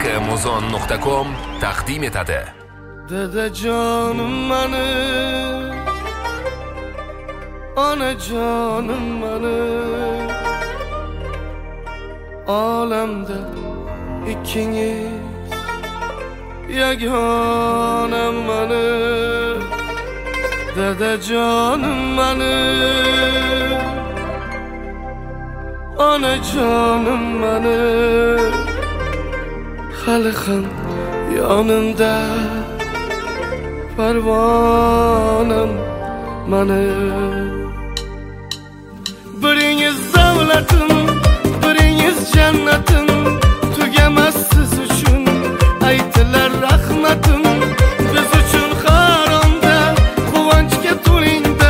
shmuzon.com taqdim etadi. Dadajonim mani, onajonim mani, olamda ikkingiz yagonam mani. Dadajonim mani, onajonim mani, hali ham yonimda parvonam mani. Biringiz davlatim, biringiz jannatim, tugamas siz uchun aytilar rahmatim. Biz uchun haromda, quvonchga to'lingda,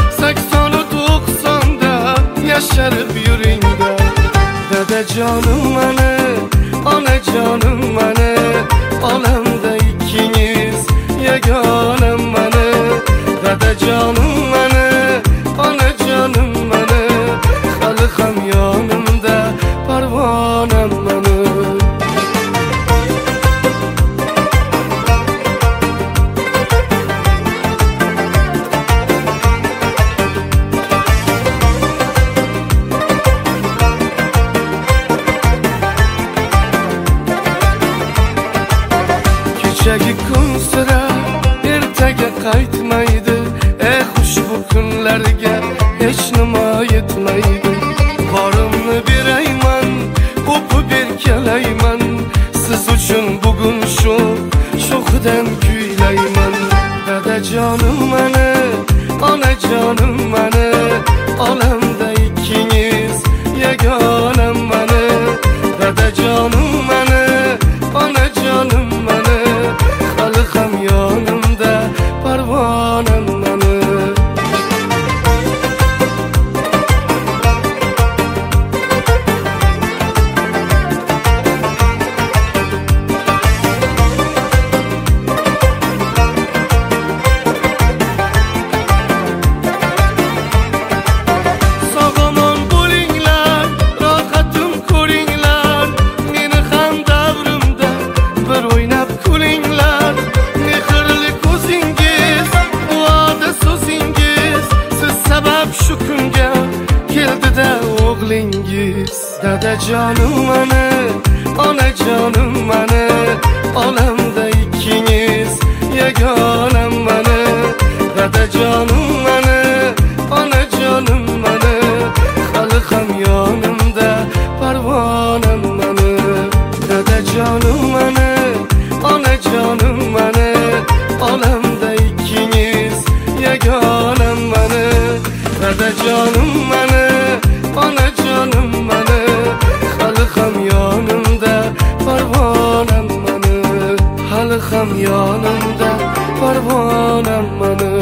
80-90da yasharib yuringda. Dadajonim mani, onajonim mani, olamda ikkingiz yagonam mani. Dadajonim mani, onajonim mani, hali ham yonimda parvonam mani. Kechagi kun sira ertaga qaytmaydi, xushbu kunlarga hech nima yetmaydi. Borimni berayman, o'pib erkalayman, siz uchun bugun shu sho'xidan kuylayman. Dadajonim mani, onajonim mani, olamda ikkingiz yagonam mani. Dadajonim mani, onajonim mani, hali ham yonimda parvonam mani. Sog'omon bo'linglar, rohatim ko'ringlar, meni ham davrimda bir o'ynab kulinglar. Mehrli ko'zingiz, va'da so'zingiz, siz sabab shu kunga keldi-da o'g'lingiz. Dadajonim mani, onajonim mani, olamda ikkingiz yagonam mani. Dadajonim mani, onajonim mani, hali ham yonimda parvonam mani. Dadajonim mani, onajonim mani, olamda ikkingiz yagonam mani. Dadajonim mani, onajonim mani, hali ham yonimda parvonam mani. Hali ham yonimda parvonam mani.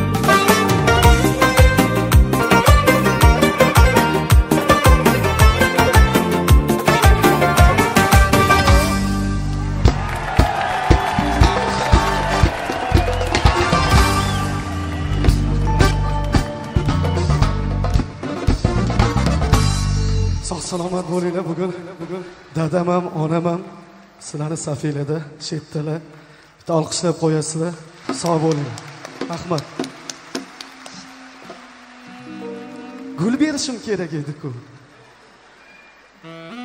Sog' salomat bo'linglar. Bugun dadam ham, onam ham sizlarni safinglarda chetdalar. Bitta olqishlab qo'yasizlar. Sog' bo'linglar. Rahmat. Gul berishim kerak edi-ku.